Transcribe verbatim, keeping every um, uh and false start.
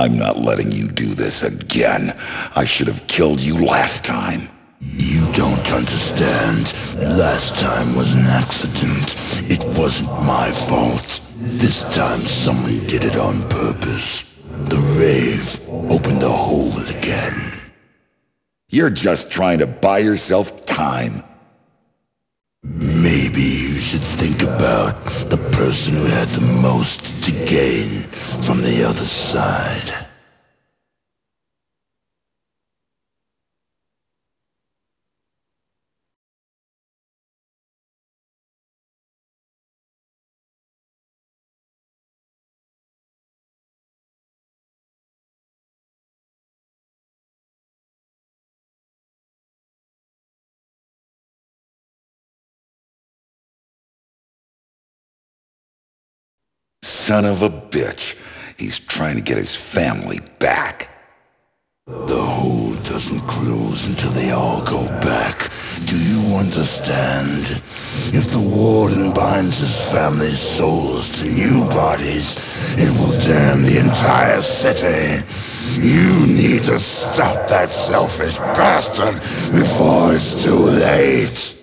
I'm not letting you do this again. I should have killed you last time. You don't understand. Last time was an accident. It wasn't my fault. This time someone did it on purpose. The rave opened the hole again. You're just trying to buy yourself time. Maybe you should think about the person who had the most to gain from the other side. Son of a bitch. He's trying to get his family back. The hole doesn't close until they all go back. Do you understand? If the warden binds his family's souls to new bodies, it will damn the entire city. You need to stop that selfish bastard before it's too late.